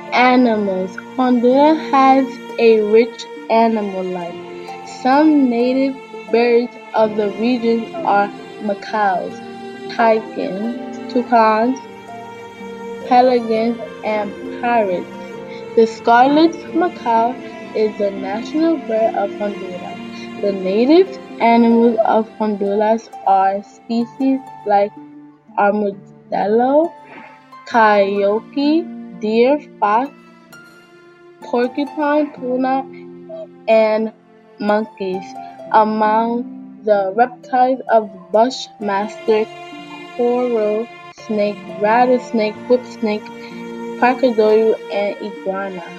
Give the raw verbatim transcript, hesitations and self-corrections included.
Animals. Honduras has a rich animal life. Some native birds of the region are macaws, toucans, toucans, pelicans, and parrots. The scarlet macaw is the national bird of Honduras. The native animals of Honduras are species like armadillo, coyote, deer, fox, porcupine, tuna, and monkeys. Among the reptiles of the bushmaster, coral snake, rattlesnake, whipsnake, crocodile, and iguana.